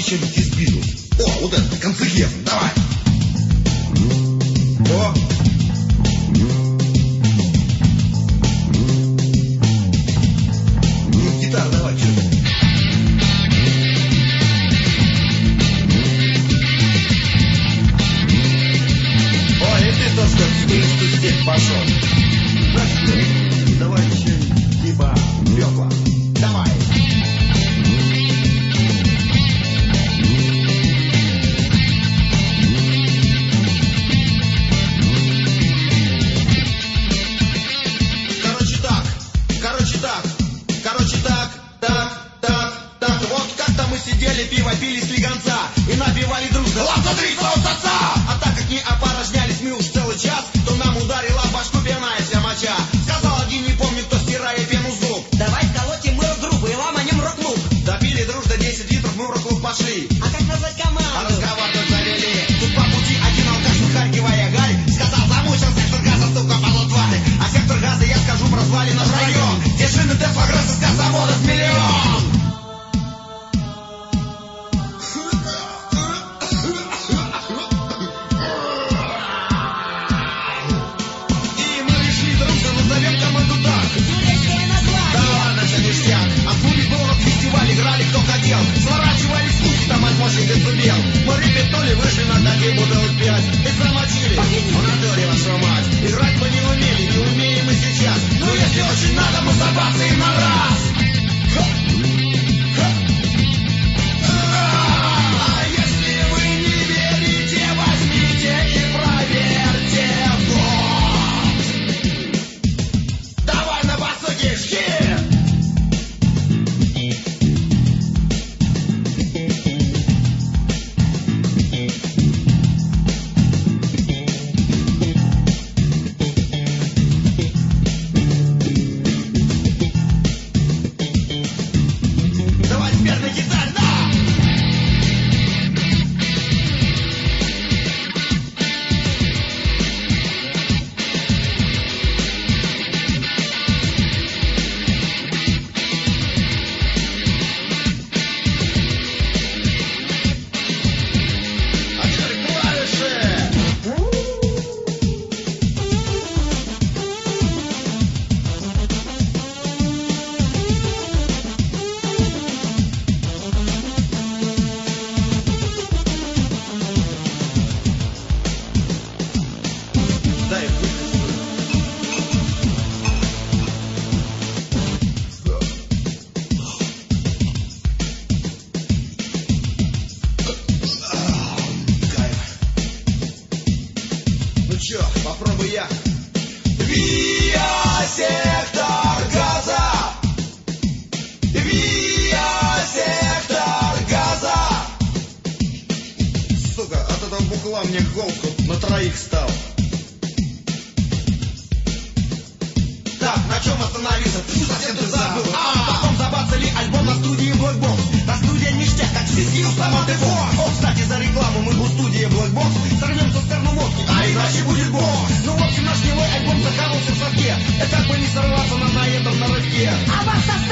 что-нибудь из Битлз. О, вот это, концегет, давай. О. Ну, гитара, давай, что-то. Ой, и ты тоже как в степь пошел. Давай что-нибудь типа Бёкла. Давай. Так. Вот как-то мы сидели, пиво пили с легонца и напивали дружно. Ладно, три отца! А так как не опорожнялись мы уж целый час, то нам ударила в башку пьяная вся моча. Сказал один, не помню кто, стирая пену с зуб: давай сколотим мы рок-группу и ломанем рок-клуб. Допили дружно 10 литров, мы в рок-клуб пошли. А как назвать команду? А разговаривать завели. Тут по пути один алкаш, выхаркивая гарь, сказал: замучил сектор газа, сука, полутваты. А сектор газа, я скажу, прозвали наш район, где шины Т-прогресса с заводов миллион. Сворачивались куски, там отмощенный зубел. Мы репетнули, вышли на такие бутылок 5 и замочили в натуре вашу мать. Играть мы не умели, не умеем мы сейчас. Но если очень надо, мы забацаем на раз. А если вы не верите, возьмите и проверьте. Вот. Давай на басуке, хит! Попробуй я. Виа сектор газа. Виа сектор газа. Сука, от этого бухла мне голос на троих стал. Так, на чем остановился? Фу, совсем ты забыл. Потом забацали альбом на студии Black Box. На студии ништяк, как свистил сломатый фон. О, кстати, за рекламу мы в студии Black Box сорвемся с термоводки, а иначе будет босс. Ну, в общем, наш гнилой альбом захавался в садке. Это как бы не сорваться нам на этом на рывке. А вас